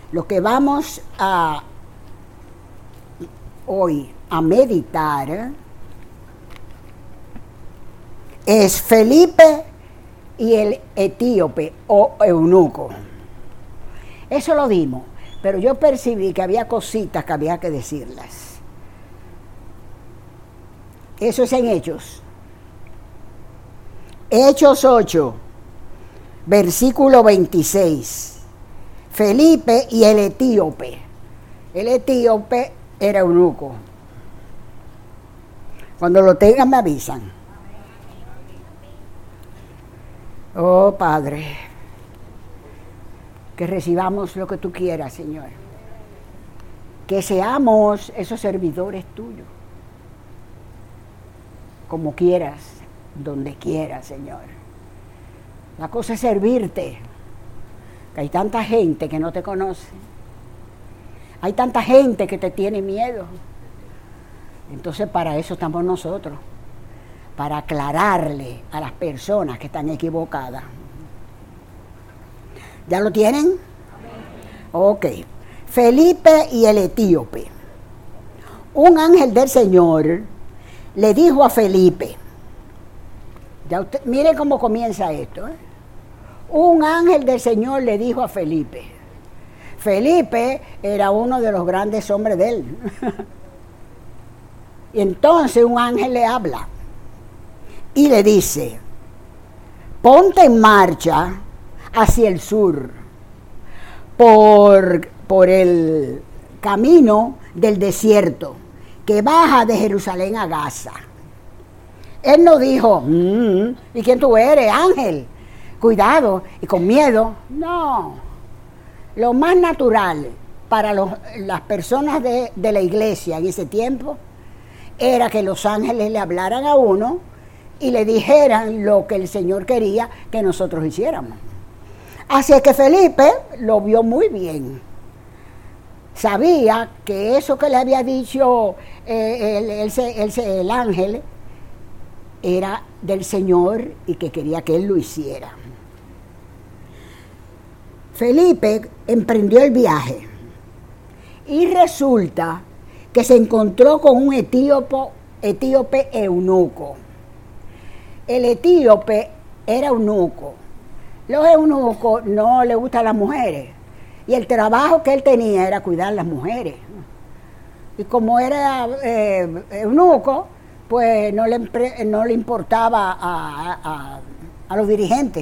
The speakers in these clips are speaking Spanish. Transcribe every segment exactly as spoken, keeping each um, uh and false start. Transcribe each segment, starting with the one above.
Lo que vamos a hoy a meditar es Felipe y el etíope o eunuco. Eso lo dimos, pero yo percibí que había cositas que había que decirlas. Eso es en Hechos. Hechos ocho, versículo veintiséis. Felipe y el etíope. El etíope era eunuco. Cuando lo tengan me avisan. Oh, Padre, que recibamos lo que tú quieras, Señor. Que seamos esos servidores tuyos. Como quieras, donde quieras, Señor. La cosa es servirte. Que hay tanta gente que no te conoce. Hay tanta gente que te tiene miedo. Entonces para eso estamos nosotros. Para aclararle a las personas que están equivocadas. ¿Ya lo tienen? Ok. Felipe y el etíope. Un ángel del Señor le dijo a Felipe. Ya usted, mire cómo comienza esto, ¿eh? Un ángel del Señor le dijo a Felipe. Felipe era uno de los grandes hombres de él. Y entonces un ángel le habla y le dice, ponte en marcha hacia el sur, por, por el camino del desierto que baja de Jerusalén a Gaza. Él no dijo, mmm, ¿y quién tú eres, ángel? Cuidado, y con miedo. No. Lo más natural para los, las personas de, de la iglesia en ese tiempo era que los ángeles le hablaran a uno y le dijeran lo que el Señor quería que nosotros hiciéramos. Así es que Felipe lo vio muy bien. Sabía que eso que le había dicho eh, el, el, el, el ángel era del Señor y que quería que él lo hiciera. Felipe emprendió el viaje y resulta que se encontró con un etíope, etíope eunuco. El etíope era eunuco. Los eunucos no les gustan las mujeres y el trabajo que él tenía era cuidar a las mujeres. Y como era eh, eunuco, pues no le, no le importaba a, a, a los dirigentes.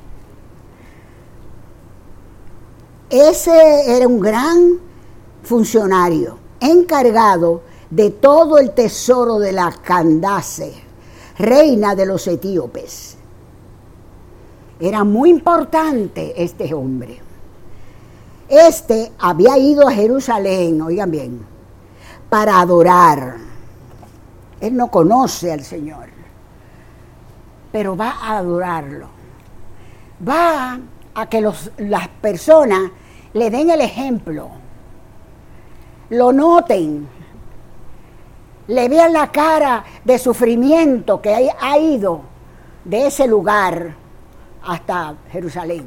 Ese era un gran funcionario encargado de todo el tesoro de la Candace, reina de los etíopes. Era muy importante este hombre. Este había ido a Jerusalén, oigan bien, para adorar. Él no conoce al Señor, pero va a adorarlo. Va a que los, las personas le den el ejemplo, lo noten, le vean la cara de sufrimiento que ha, ha ido de ese lugar hasta Jerusalén.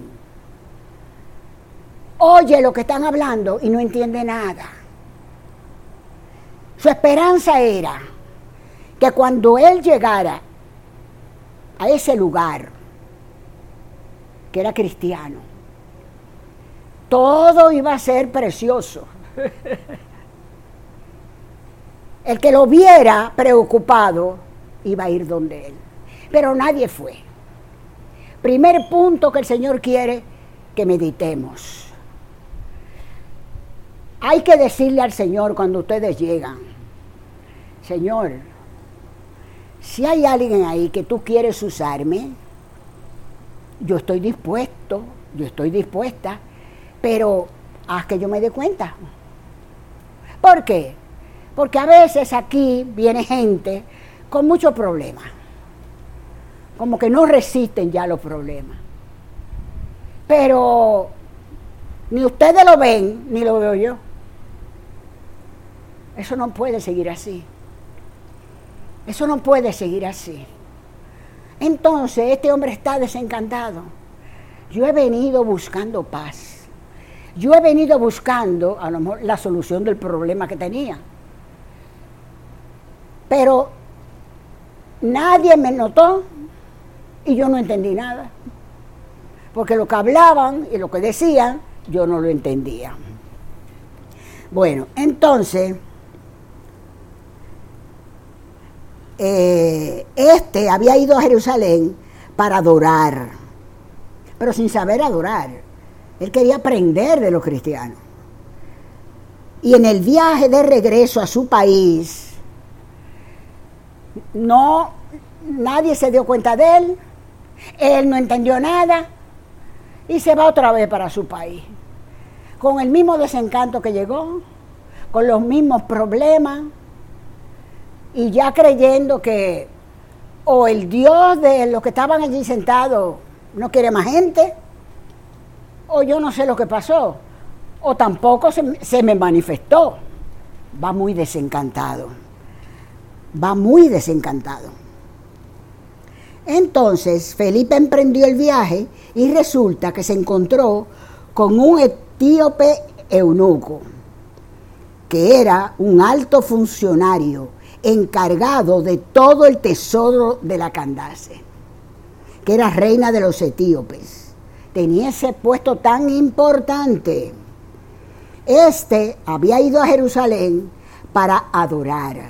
Oye lo que están hablando y no entiende nada. Su esperanza era que cuando él llegara a ese lugar, que era cristiano, todo iba a ser precioso. El que lo viera preocupado iba a ir donde él. Pero nadie fue. Primer punto que el Señor quiere que meditemos. Hay que decirle al Señor cuando ustedes llegan, Señor, si hay alguien ahí que tú quieres usarme, yo estoy dispuesto, yo estoy dispuesta, pero haz que yo me dé cuenta. ¿Por qué? Porque a veces aquí viene gente con muchos problemas, como que no resisten ya los problemas. Pero ni ustedes lo ven, ni lo veo yo. Eso no puede seguir así. Eso no puede seguir así. Entonces, este hombre está desencantado. Yo he venido buscando paz. yo he venido buscando a lo mejor la solución del problema que tenía. Pero nadie me notó y yo no entendí nada. Porque lo que hablaban y lo que decían, yo no lo entendía. Bueno, entonces, eh, este había ido a Jerusalén para adorar, pero sin saber adorar. Él quería aprender de los cristianos. Y en el viaje de regreso a su país, no, nadie se dio cuenta de él, él no entendió nada y se va otra vez para su país. Con el mismo desencanto que llegó, con los mismos problemas, y ya creyendo que o el Dios de los que estaban allí sentados no quiere más gente, o yo no sé lo que pasó, o tampoco se, se me manifestó. Va muy desencantado, va muy desencantado. Entonces Felipe emprendió el viaje y resulta que se encontró con un etíope eunuco, que era un alto funcionario encargado de todo el tesoro de la Candace, que era reina de los etíopes. Tenía ese puesto tan importante. Este había ido a Jerusalén para adorar.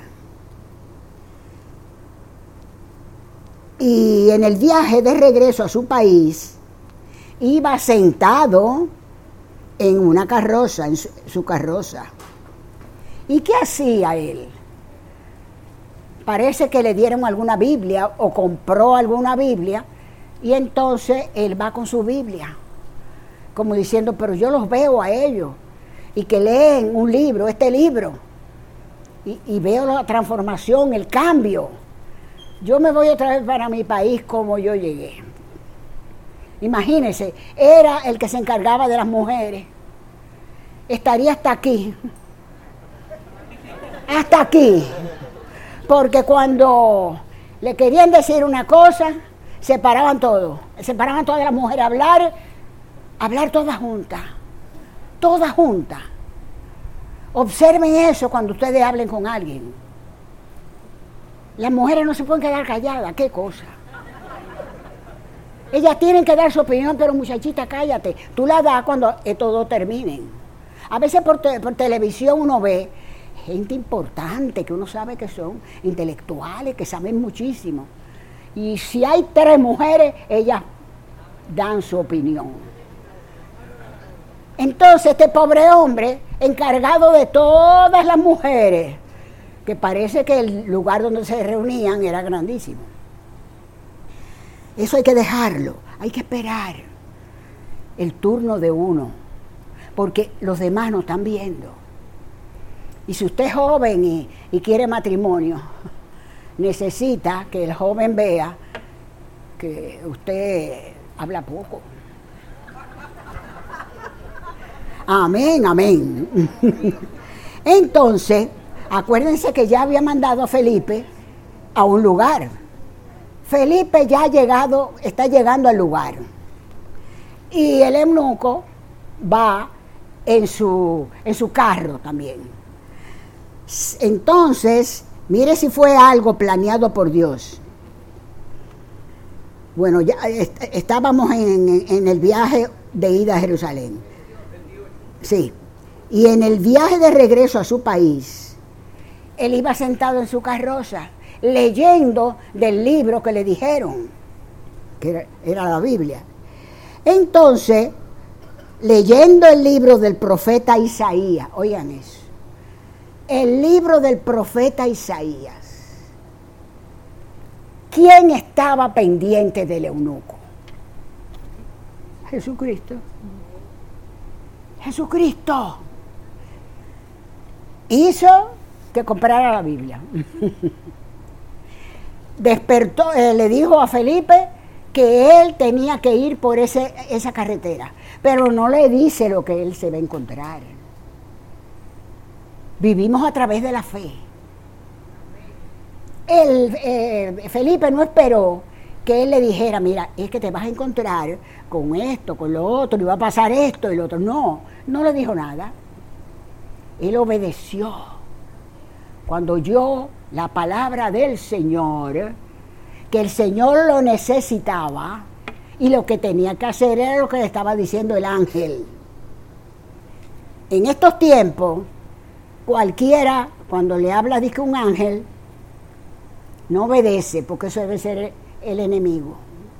Y en el viaje de regreso a su país, iba sentado en una carroza, en su, su carroza. ¿Y qué hacía él? Parece que le dieron alguna Biblia o compró alguna Biblia y entonces él va con su Biblia, como diciendo, pero yo los veo a ellos y que leen un libro, este libro, y, y veo la transformación, el cambio. Yo me voy otra vez para mi país como yo llegué. Imagínense, era el que se encargaba de las mujeres. Estaría hasta aquí. Hasta aquí. Porque cuando le querían decir una cosa, se paraban todos. Se paraban todas las mujeres a hablar, a hablar todas juntas. Todas juntas. Observen eso cuando ustedes hablen con alguien. Las mujeres no se pueden quedar calladas, qué cosa. Ellas tienen que dar su opinión, pero muchachita, cállate. Tú la das cuando estos dos terminen. A veces por, te, por televisión uno ve gente importante que uno sabe que son intelectuales, que saben muchísimo. Y si hay tres mujeres, ellas dan su opinión. Entonces este pobre hombre, encargado de todas las mujeres, que parece que el lugar donde se reunían era grandísimo. Eso hay que dejarlo, hay que esperar el turno de uno, porque los demás no están viendo. Y si usted es joven y, y quiere matrimonio, necesita que el joven vea que usted habla poco. Amén, amén. Entonces, acuérdense que ya había mandado a Felipe a un lugar. Felipe ya ha llegado, está llegando al lugar. Y el eunuco va en su, en su carro también. Entonces, mire si fue algo planeado por Dios. Bueno, ya est- estábamos en, en el viaje de ida a Jerusalén. Sí. Y en el viaje de regreso a su país, él iba sentado en su carroza, leyendo del libro que le dijeron, que era, era la Biblia. Entonces, leyendo el libro del profeta Isaías, oigan eso, el libro del profeta Isaías, ¿quién estaba pendiente del eunuco? Jesucristo. Jesucristo hizo que comprara la Biblia. Despertó, eh, le dijo a Felipe que él tenía que ir por ese, esa carretera, pero no le dice lo que él se va a encontrar. Vivimos a través de la fe. El, eh, Felipe no esperó que él le dijera, mira, es que te vas a encontrar con esto, con lo otro, y va a pasar esto y lo otro. No, no le dijo nada. Él obedeció. Cuando oyó la palabra del Señor, que el Señor lo necesitaba, y lo que tenía que hacer era lo que le estaba diciendo el ángel. En estos tiempos, cualquiera, cuando le habla de que un ángel, no obedece, porque eso debe ser el enemigo.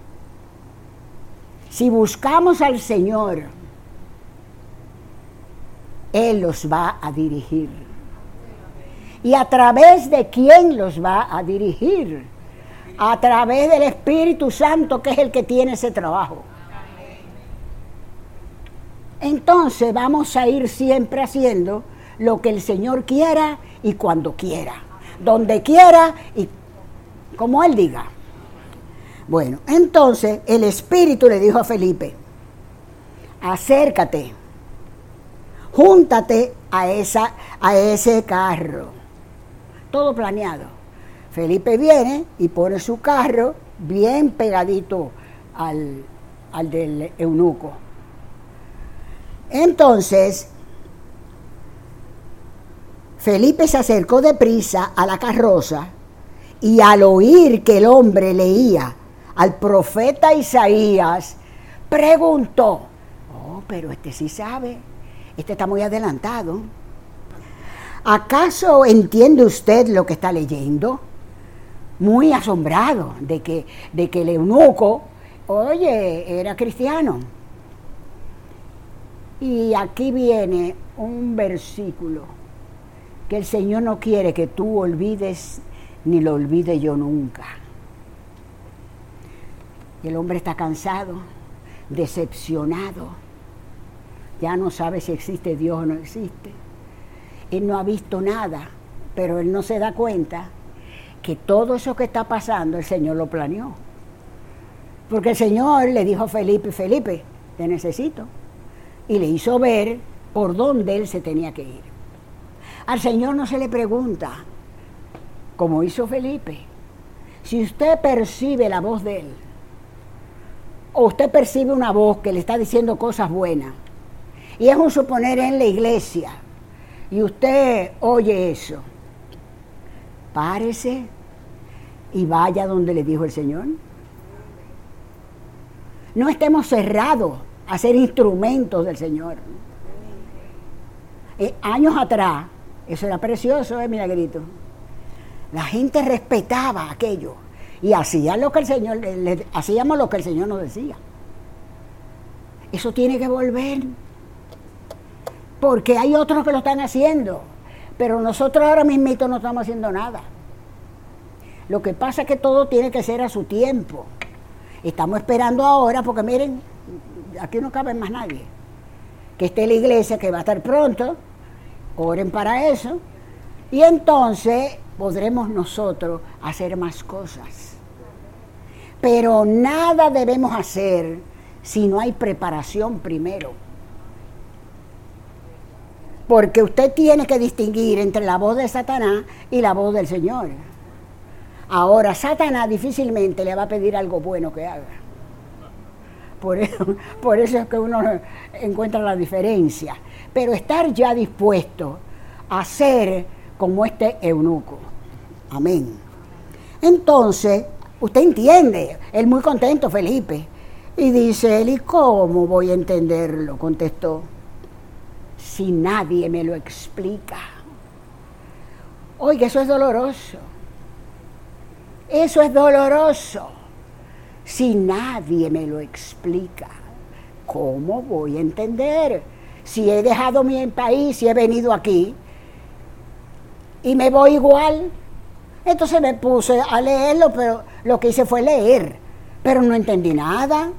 Si buscamos al Señor, Él los va a dirigir. ¿Y a través de quién los va a dirigir? A través del Espíritu Santo, que es el que tiene ese trabajo. Entonces vamos a ir siempre haciendo lo que el Señor quiera y cuando quiera, donde quiera y como Él diga. Bueno, entonces el Espíritu le dijo a Felipe, acércate, júntate a, esa, a ese carro. Todo planeado. Felipe viene y pone su carro bien pegadito al, al del eunuco. Entonces, Felipe se acercó deprisa a la carroza y al oír que el hombre leía al profeta Isaías, preguntó, oh, pero este sí sabe, este está muy adelantado. ¿Acaso entiende usted lo que está leyendo? Muy asombrado de que, de que el eunuco, oye, era cristiano. Y aquí viene un versículo que el Señor no quiere que tú olvides, ni lo olvide yo nunca. Y el hombre está cansado, decepcionado, ya no sabe si existe Dios o no existe. Él no ha visto nada, pero él no se da cuenta que todo eso que está pasando el Señor lo planeó. Porque el Señor le dijo a Felipe, Felipe, te necesito. Y le hizo ver por dónde él se tenía que ir. Al Señor no se le pregunta, como hizo Felipe, si usted percibe la voz de él, o usted percibe una voz que le está diciendo cosas buenas, y es un suponer en la iglesia, y usted oye eso, párese y vaya donde le dijo el Señor. No estemos cerrados a ser instrumentos del Señor. Eh, años atrás, eso era precioso, ¿eh, milagrito? La gente respetaba aquello y hacían lo que el Señor, le, le, hacíamos lo que el Señor nos decía. Eso tiene que volver, porque hay otros que lo están haciendo, pero nosotros ahora mismito no estamos haciendo nada. Lo que pasa es que todo tiene que ser a su tiempo. Estamos esperando ahora, porque miren, aquí no cabe más nadie. Que esté la iglesia, que va a estar pronto, oren para eso, y entonces podremos nosotros hacer más cosas. Pero nada debemos hacer si no hay preparación primero. Porque usted tiene que distinguir entre la voz de Satanás y la voz del Señor. Ahora, Satanás difícilmente le va a pedir algo bueno que haga. Por eso, por eso es que uno encuentra la diferencia. Pero estar ya dispuesto a ser como este eunuco. Amén. Entonces, usted entiende, él muy contento, Felipe. Y dice él, ¿y cómo voy a entenderlo? Contestó, si nadie me lo explica. Oiga, eso es doloroso. Eso es doloroso. Si nadie me lo explica, ¿cómo voy a entender? Si he dejado mi país, si he venido aquí y me voy igual. Entonces me puse a leerlo, pero lo que hice fue leer, pero no entendí nada.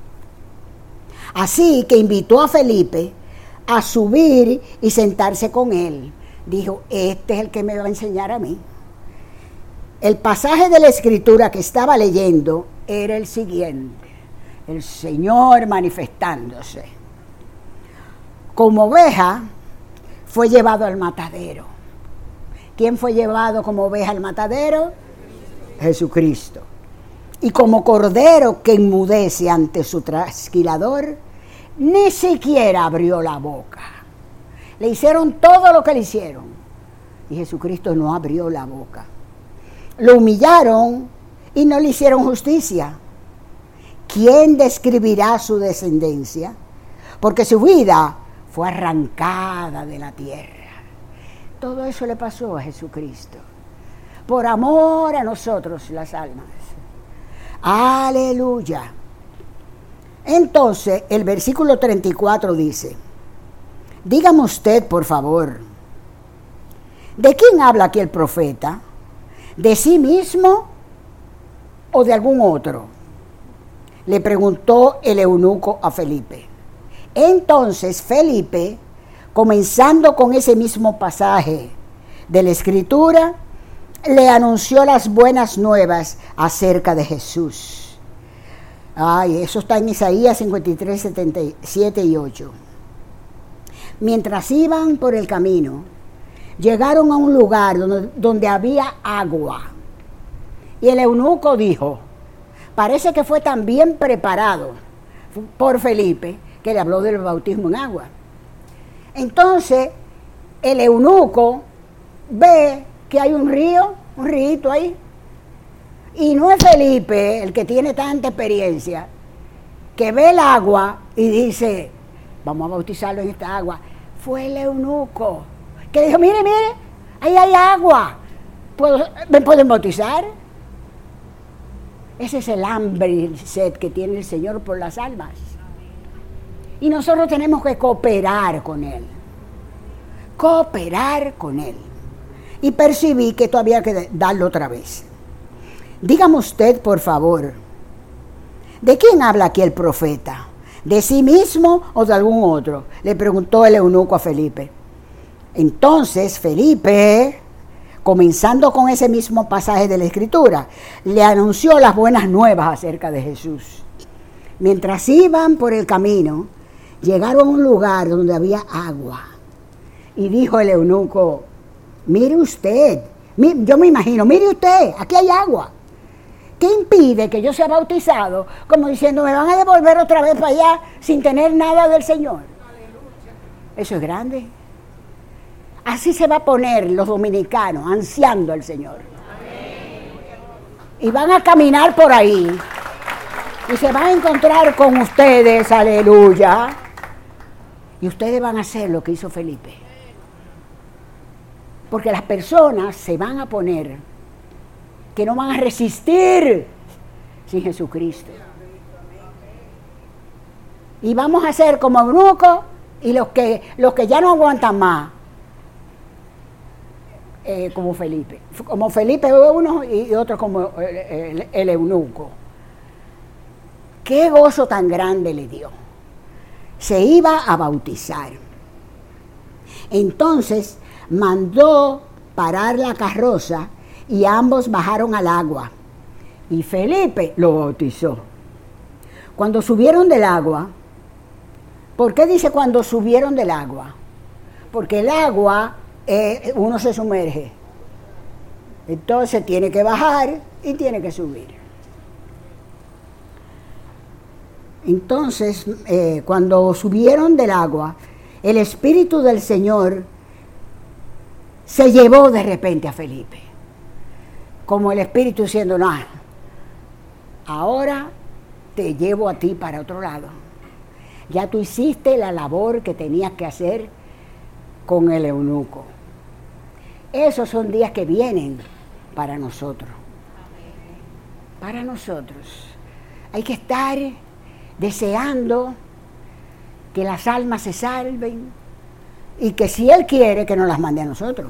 Así que invitó a Felipe a subir y sentarse con él. Dijo, este es el que me va a enseñar a mí. El pasaje de la Escritura que estaba leyendo era el siguiente: el Señor manifestándose. Como oveja fue llevado al matadero. ¿Quién fue llevado como oveja al matadero? Jesucristo. Y como cordero que enmudece ante su trasquilador, ni siquiera abrió la boca. Le hicieron todo lo que le hicieron y Jesucristo no abrió la boca. Lo humillaron y no le hicieron justicia. ¿Quién describirá su descendencia? Porque su vida fue arrancada de la tierra. Todo eso le pasó a Jesucristo, por amor a nosotros las almas. Aleluya. Entonces, el versículo treinta y cuatro dice, dígame usted, por favor, ¿de quién habla aquí el profeta? ¿De sí mismo o de algún otro? Le preguntó el eunuco a Felipe. Entonces Felipe, comenzando con ese mismo pasaje de la Escritura, le anunció las buenas nuevas acerca de Jesús. Ay, eso está en Isaías cincuenta y tres, setenta y siete y ocho. Mientras iban por el camino, llegaron a un lugar donde, donde había agua. Y el eunuco dijo, parece que fue tan bien preparado por Felipe que le habló del bautismo en agua. Entonces, el eunuco ve que hay un río, un río ahí. Y no es Felipe, el que tiene tanta experiencia, que ve el agua y dice, vamos a bautizarlo en esta agua. Fue el eunuco que dijo, mire, mire, ahí hay agua. ¿Puedo, ¿Me pueden bautizar? Ese es el hambre y el sed que tiene el Señor por las almas. Y nosotros tenemos que cooperar con Él. Cooperar con Él. Y percibí que todavía hay que darlo otra vez. Dígame usted, por favor, ¿de quién habla aquí el profeta? ¿De sí mismo o de algún otro? Le preguntó el eunuco a Felipe. Entonces Felipe, comenzando con ese mismo pasaje de la Escritura, le anunció las buenas nuevas acerca de Jesús. Mientras iban por el camino, llegaron a un lugar donde había agua. Y dijo el eunuco, mire usted, yo me imagino, mire usted, aquí hay agua. ¿Qué impide que yo sea bautizado? Como diciendo, me van a devolver otra vez para allá sin tener nada del Señor. Eso es grande. Así se va a poner los dominicanos, ansiando al Señor. Y van a caminar por ahí. Y se van a encontrar con ustedes, aleluya. Y ustedes van a hacer lo que hizo Felipe. Porque las personas se van a poner que no van a resistir sin Jesucristo. Y vamos a ser como eunucos y los que, los que ya no aguantan más, eh, como Felipe. Como Felipe uno y otro como el, el, el eunuco. Qué gozo tan grande le dio. Se iba a bautizar. Entonces mandó parar la carroza y ambos bajaron al agua. Y Felipe lo bautizó. Cuando subieron del agua, ¿por qué dice cuando subieron del agua? Porque el agua, eh, uno se sumerge. Entonces tiene que bajar y tiene que subir. Entonces, eh, cuando subieron del agua, el Espíritu del Señor se llevó de repente a Felipe. Como el Espíritu diciendo, no, ahora te llevo a ti para otro lado. Ya tú hiciste la labor que tenías que hacer con el eunuco. Esos son días que vienen para nosotros. Para nosotros. Hay que estar deseando que las almas se salven y que si Él quiere que nos las mande a nosotros.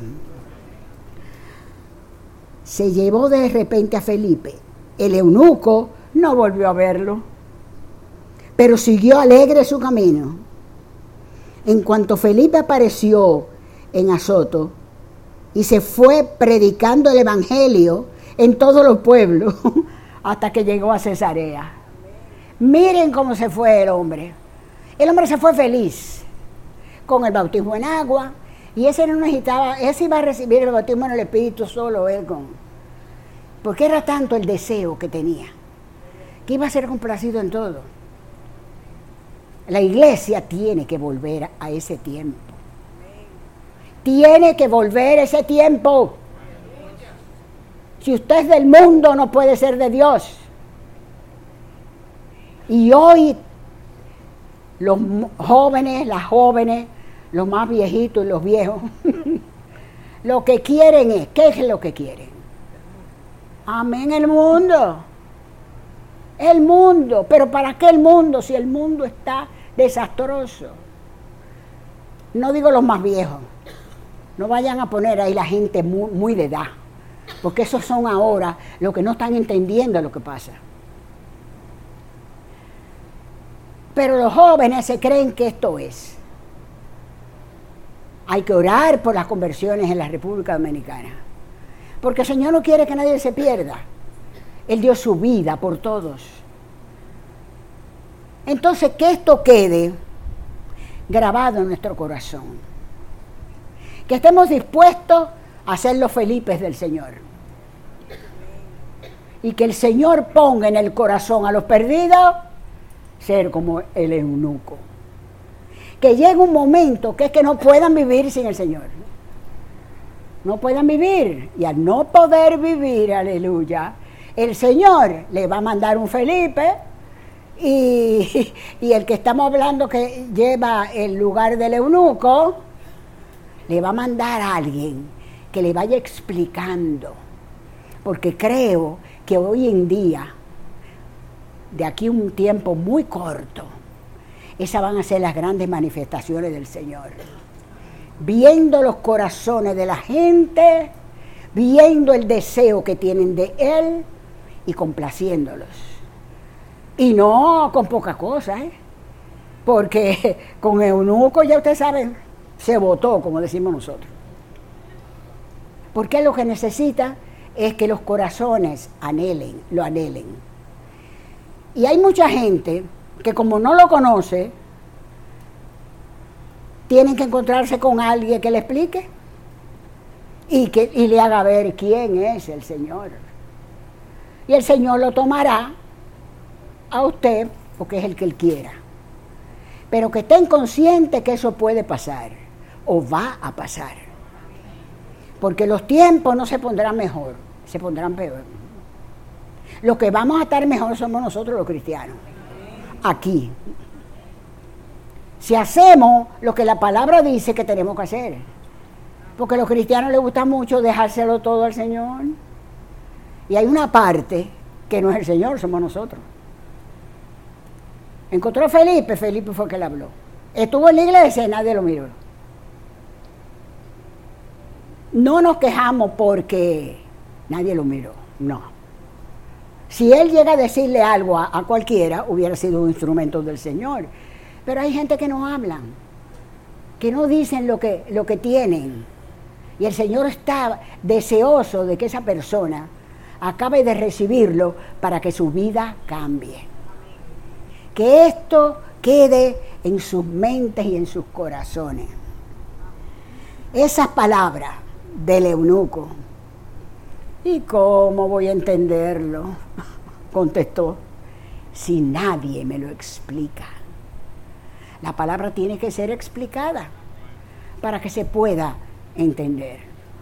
Se llevó de repente a Felipe. El eunuco no volvió a verlo, pero siguió alegre su camino. En cuanto Felipe apareció en Azoto y se fue predicando el evangelio en todos los pueblos hasta que llegó a Cesarea. Miren cómo se fue el hombre. El hombre se fue feliz con el bautismo en agua. Y ese no necesitaba, ese iba a recibir el bautismo en el Espíritu solo él con. Porque era tanto el deseo que tenía. que iba a ser complacido en todo. La iglesia tiene que volver a ese tiempo. Tiene que volver a ese tiempo. Si usted es del mundo, no puede ser de Dios. Y hoy los jóvenes, las jóvenes, los más viejitos y los viejos, lo que quieren es, ¿qué es lo que quieren? Amén, el mundo. El mundo. ¿Pero para qué el mundo si el mundo está desastroso? No digo los más viejos. No vayan a poner ahí la gente muy, muy de edad. Porque esos son ahora los que no están entendiendo lo que pasa. Pero los jóvenes se creen que esto es. Hay que orar por las conversiones en la República Dominicana. Porque el Señor no quiere que nadie se pierda. Él dio su vida por todos. Entonces, que esto quede grabado en nuestro corazón. Que estemos dispuestos a ser los Felipes del Señor. Y que el Señor ponga en el corazón a los perdidos ser como el eunuco. Que llegue un momento que es que no puedan vivir sin el Señor. No puedan vivir. Y al no poder vivir, aleluya, el Señor le va a mandar un Felipe y, y el que estamos hablando que lleva el lugar del eunuco, le va a mandar a alguien que le vaya explicando. Porque creo que hoy en día, de aquí a un tiempo muy corto, esas van a ser las grandes manifestaciones del Señor. Viendo los corazones de la gente, viendo el deseo que tienen de Él y complaciéndolos. Y no con poca cosa, ¿eh? Porque con eunuco, ya ustedes saben, se votó, como decimos nosotros. Porque lo que necesita es que los corazones anhelen, lo anhelen. Y hay mucha gente que como no lo conoce, tienen que encontrarse con alguien que le explique y, que, y le haga ver quién es el Señor. Y el Señor lo tomará a usted porque es el que Él quiera. Pero que estén conscientes que eso puede pasar o va a pasar. Porque los tiempos no se pondrán mejor, se pondrán peor. Los que vamos a estar mejor somos nosotros los cristianos. Aquí. Si hacemos lo que la palabra dice que tenemos que hacer. Porque a los cristianos les gusta mucho dejárselo todo al Señor. Y hay una parte que no es el Señor, somos nosotros. Encontró a Felipe, Felipe fue el que le habló. Estuvo en la iglesia y nadie lo miró. No nos quejamos porque nadie lo miró, no. Si él llega a decirle algo a, a cualquiera, hubiera sido un instrumento del Señor. Pero hay gente que no hablan, que no dicen lo que, lo que tienen. Y el Señor está deseoso de que esa persona acabe de recibirlo para que su vida cambie. Que esto quede en sus mentes y en sus corazones. Esas palabras del eunuco. ¿Y cómo voy a entenderlo? Contestó, si nadie me lo explica. La palabra tiene que ser explicada para que se pueda entender.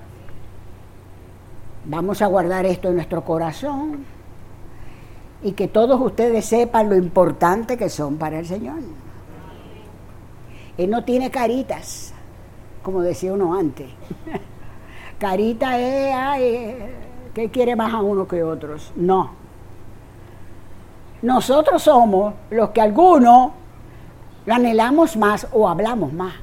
Vamos a guardar esto en nuestro corazón y que todos ustedes sepan lo importante que son para el Señor. Él no tiene caritas, como decía uno antes. Carita es, ay, ¿qué quiere más a uno que otros? No. Nosotros somos los que algunos lo anhelamos más o hablamos más.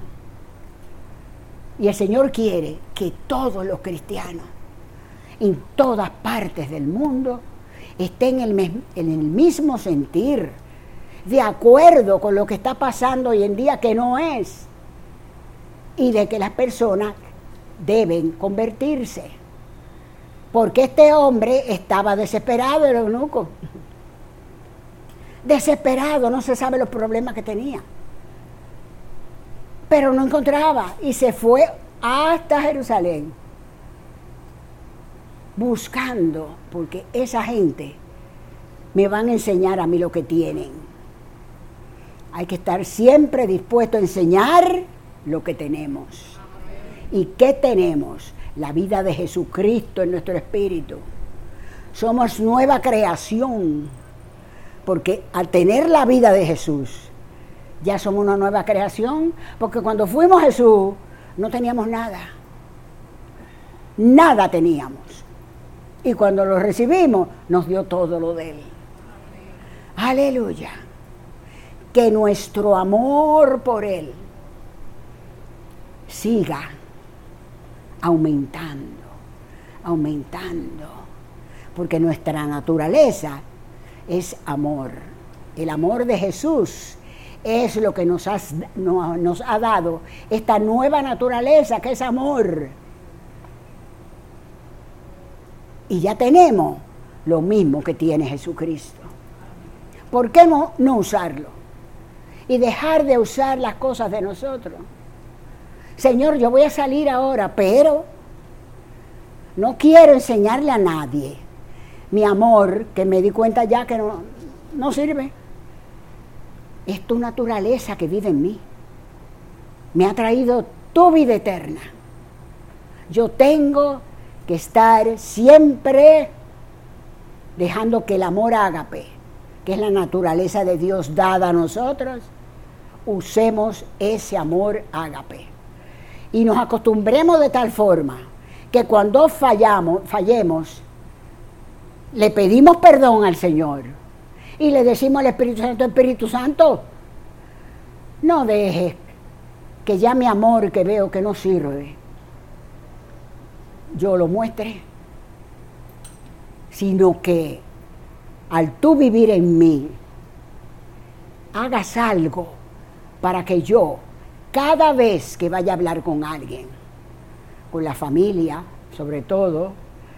Y el Señor quiere que todos los cristianos, en todas partes del mundo, estén en el, en el mismo sentir, de acuerdo con lo que está pasando hoy en día, que no es, y de que las personas deben convertirse. Porque este hombre estaba desesperado, el eunuco. Desesperado, no se sabe los problemas que tenía. Pero no encontraba y se fue hasta Jerusalén buscando, porque esa gente me van a enseñar a mí lo que tienen. Hay que estar siempre dispuesto a enseñar lo que tenemos. ¿Y qué tenemos? La vida de Jesucristo en nuestro espíritu. Somos nueva creación, porque al tener la vida de Jesús, ya somos una nueva creación, porque cuando fuimos Jesús, no teníamos nada. Nada teníamos. Y cuando lo recibimos, nos dio todo lo de Él. Aleluya. Que nuestro amor por Él siga aumentando, aumentando. Porque nuestra naturaleza es amor. El amor de Jesús es lo que nos, has, no, nos ha dado esta nueva naturaleza que es amor. Y ya tenemos lo mismo que tiene Jesucristo. ¿Por qué no, no usarlo? Y dejar de usar las cosas de nosotros. Señor, yo voy a salir ahora, pero no quiero enseñarle a nadie mi amor, que me di cuenta ya que no, no sirve. Es tu naturaleza que vive en mí. Me ha traído tu vida eterna. Yo tengo que estar siempre dejando que el amor ágape, que es la naturaleza de Dios dada a nosotros, usemos ese amor ágape. Y nos acostumbremos de tal forma que cuando fallamos, fallemos, le pedimos perdón al Señor y le decimos al Espíritu Santo, Espíritu Santo, no dejes que ya mi amor que veo que no sirve, yo lo muestre, sino que al tú vivir en mí, hagas algo para que yo, cada vez que vaya a hablar con alguien, con la familia, sobre todo,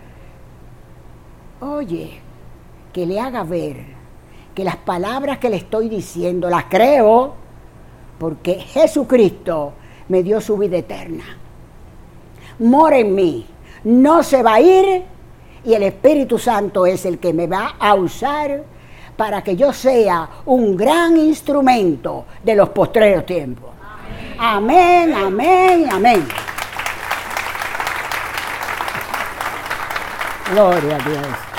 oye, que le haga ver que las palabras que le estoy diciendo las creo, porque Jesucristo me dio su vida eterna. Mora en mí, no se va a ir, y el Espíritu Santo es el que me va a usar para que yo sea un gran instrumento de los postreros tiempos. Amén, amén, amén. Gloria a Dios.